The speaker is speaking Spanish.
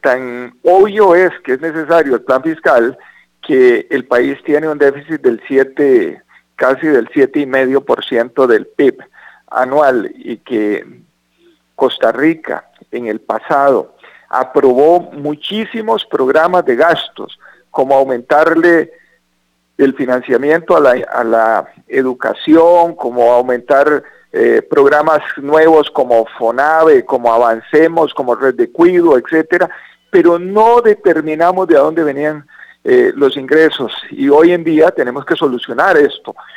tan obvio es que es necesario el plan fiscal que el país tiene un déficit del 7, casi del 7,5% del PIB anual, y que Costa Rica en el pasado aprobó muchísimos programas de gastos, como aumentarle el financiamiento a la educación, como aumentar programas nuevos como FONAVE, como Avancemos, como Red de Cuido, etcétera, pero no determinamos de dónde venían los ingresos, y hoy en día tenemos que solucionar esto.